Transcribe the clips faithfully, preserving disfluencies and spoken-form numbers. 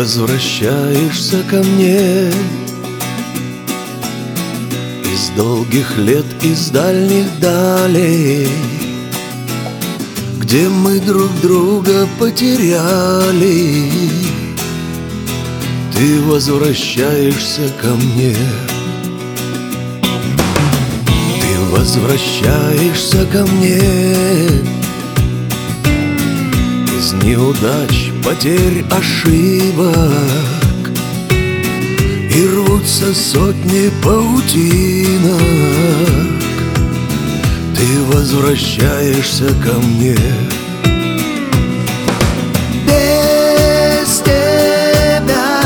возвращаешься ко мне из долгих лет, из дальних далей, где мы друг друга потеряли. Ты возвращаешься ко мне. Ты возвращаешься ко мне из неудач, потерь, ошибок, и рвутся сотни паутинок. Ты возвращаешься ко мне. Без тебя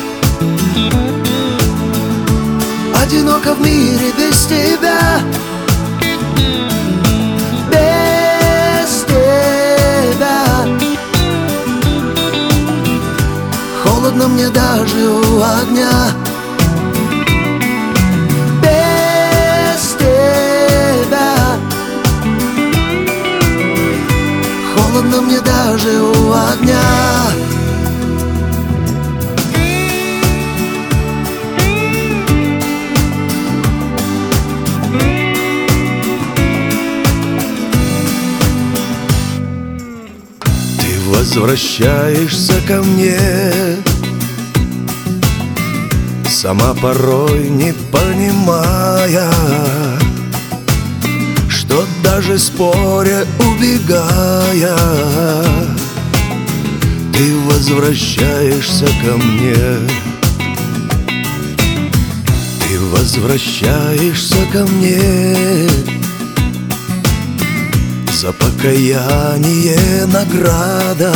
одиноко в мире, без тебя. Без тебя холодно мне даже у огня. Без тебя холодно мне даже у огня. Ты возвращаешься ко мне, сама порой не понимая, что даже споря, убегая, ты возвращаешься ко мне. Ты возвращаешься ко мне. За покаяние награда,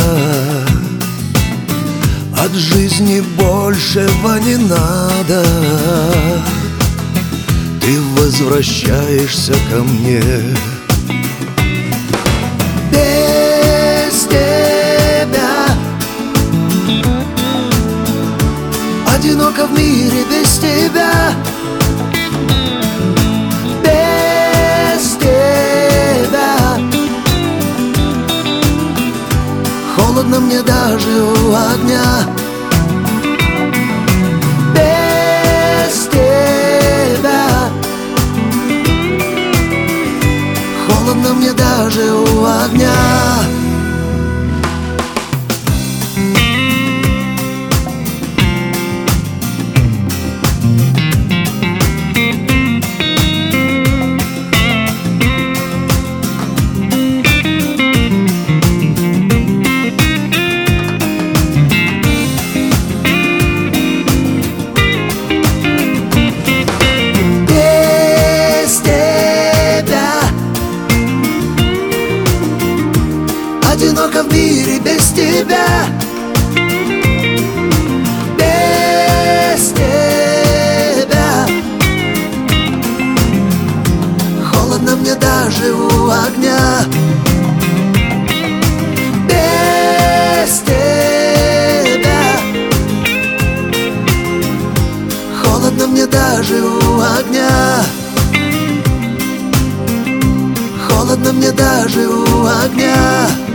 от жизни большего не надо. Ты возвращаешься ко мне. Без тебя одиноко в мире, без тебя. Без тебя холодно мне даже у огня. Без тебя холодно мне даже у огня. Одиноко в мире, без тебя. Без тебя холодно мне даже у огня. Без тебя холодно мне даже у огня. Холодно мне даже у огня.